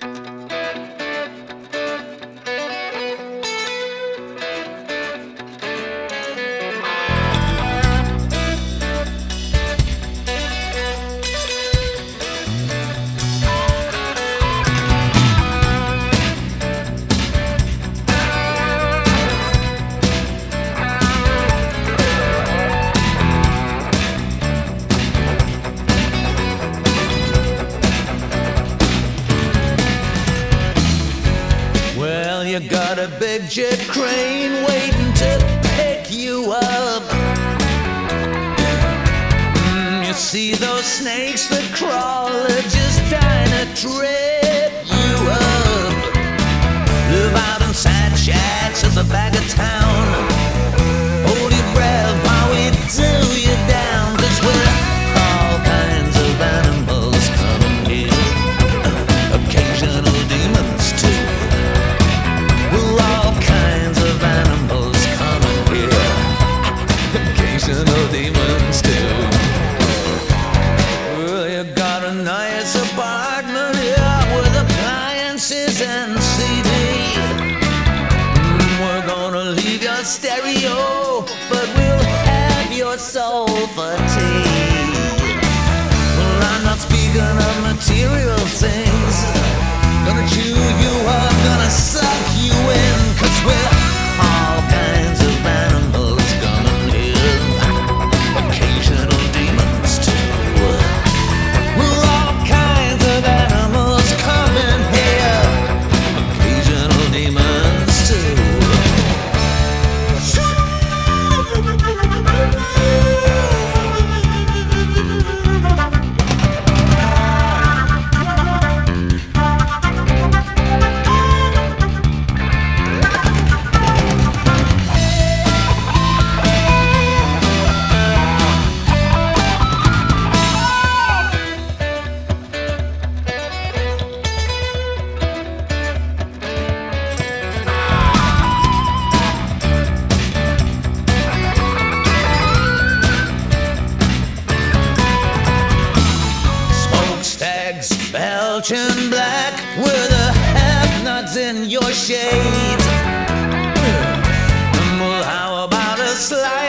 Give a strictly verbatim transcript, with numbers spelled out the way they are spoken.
You got a big jet crane waiting to pick you up. Mm, you see those snakes that crawl are just trying to trip you up. Live out in sad shacks at the back of town. Hold your breath while we do you down, 'cause we're all kinds of animals coming here. Occasional demons too. We're all kinds of animals coming here. Occasional demons too. Well, you got a nice apartment here with appliances and C D. Mm, we're gonna leave your stereo, but we'll have your soul for tea. Well, I'm not speaking of material things. Gonna chew you up, gonna suck you in, 'cause we're all kinds of animals coming here. Occasional demons too. We're all kinds of animals coming here. Occasional demons too. Belgian black with the have-nots in your shades. Well, how about a slice?